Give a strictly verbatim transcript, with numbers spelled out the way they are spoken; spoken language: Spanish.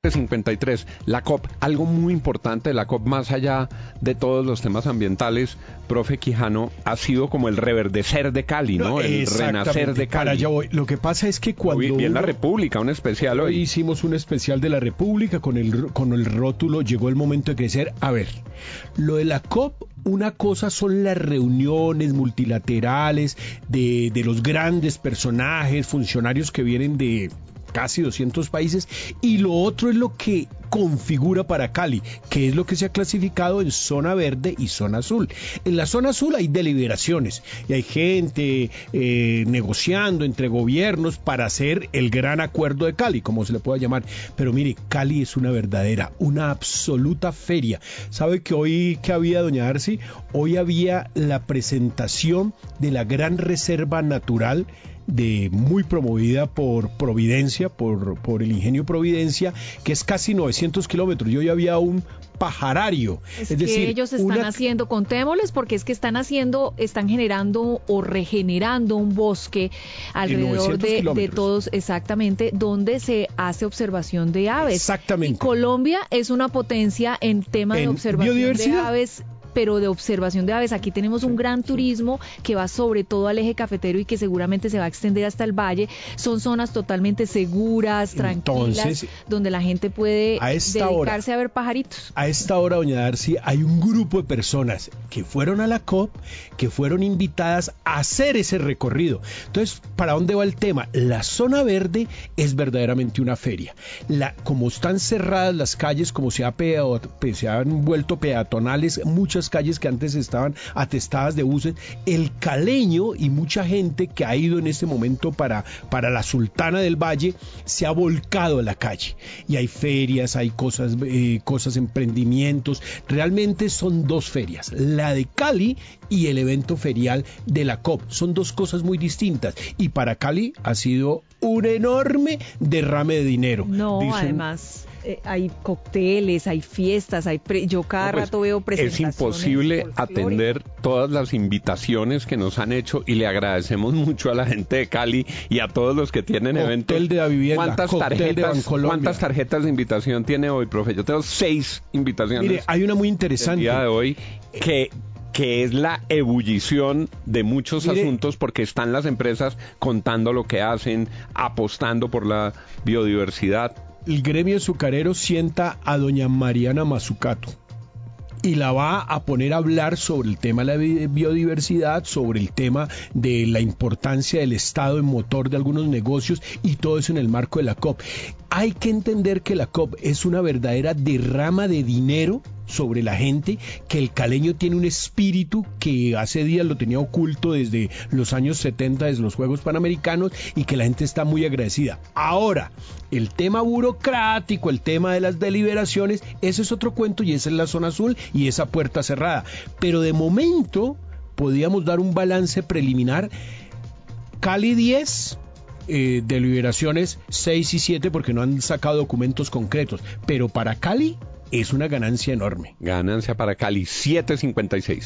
cincuenta y tres, la COP, algo muy importante de la COP, más allá de todos los temas ambientales, profe Quijano, ha sido como el reverdecer de Cali, ¿no? No, El renacer de Cali. Para allá voy. Lo que pasa es que cuando Hoy, bien uno, la República, un especial hoy. hoy hicimos un especial de la República con el, con el rótulo, llegó el momento de crecer. A ver, lo de la COP, una cosa son las reuniones multilaterales de, de los grandes personajes, funcionarios que vienen de casi doscientos países, y lo otro es lo que configura para Cali, que es lo que se ha clasificado en zona verde y zona azul. En la zona azul hay deliberaciones y hay gente eh, negociando entre gobiernos para hacer el gran acuerdo de Cali, como se le pueda llamar. Pero mire, Cali es una verdadera, una absoluta feria. ¿Sabe que hoy que había, doña Darcy? Hoy había la presentación de la gran reserva natural de muy promovida por Providencia, por, por el ingenio Providencia, que es casi novecientos kilómetros. Yo ya había un pajarario. Es, es que decir, ellos están una... haciendo, contémosles, porque es que están haciendo, están generando o regenerando un bosque alrededor de, de todos, exactamente, donde se hace observación de aves. Exactamente. Y Colombia es una potencia en tema en de observación de aves, pero de observación de aves. Aquí tenemos un gran turismo que va sobre todo al eje cafetero y que seguramente se va a extender hasta el valle. Son zonas totalmente seguras, tranquilas, entonces, donde la gente puede a dedicarse hora, a ver pajaritos. A esta hora, doña Darcy, hay un grupo de personas que fueron a la COP, que fueron invitadas a hacer ese recorrido. Entonces, ¿para dónde va el tema? La zona verde es verdaderamente una feria. La, como están cerradas las calles, como se, ha pea, se han vuelto peatonales, muchas calles que antes estaban atestadas de buses, el caleño y mucha gente que ha ido en este momento para, para la Sultana del Valle se ha volcado a la calle y hay ferias, hay cosas, eh, cosas, emprendimientos. Realmente son dos ferias, la de Cali y el evento ferial de la COP. Son dos cosas muy distintas y para Cali ha sido un enorme derrame de dinero. No, Dicen, además... Eh, hay cócteles, hay fiestas, hay pre- yo cada no, pues, rato veo presentaciones. Es imposible atender todas las invitaciones que nos han hecho y le agradecemos mucho a la gente de Cali y a todos los que tienen cóctel eventos. De la vivienda, ¿Cuántas tarjetas, ¿Cuántas tarjetas de invitación tiene hoy, profe? Yo tengo seis invitaciones. Mire, hay una muy interesante. El día de hoy que... que es la ebullición de muchos Mire, asuntos porque están las empresas contando lo que hacen, apostando por la biodiversidad. El gremio azucarero sienta a doña Mariana Mazzucato y la va a poner a hablar sobre el tema de la biodiversidad, sobre el tema de la importancia del Estado en motor de algunos negocios y todo eso en el marco de la COP. Hay que entender que la COP es una verdadera derrama de dinero sobre la gente, que el caleño tiene un espíritu que hace días lo tenía oculto desde los años setenta, desde los Juegos Panamericanos, y que la gente está muy agradecida. Ahora, el tema burocrático, el tema de las deliberaciones, ese es otro cuento y esa es la zona azul y esa puerta cerrada. Pero de momento podríamos dar un balance preliminar. Cali diez, eh, deliberaciones seis y siete porque no han sacado documentos concretos, pero para Cali es una ganancia enorme. Ganancia para Cali, siete cincuenta y seis.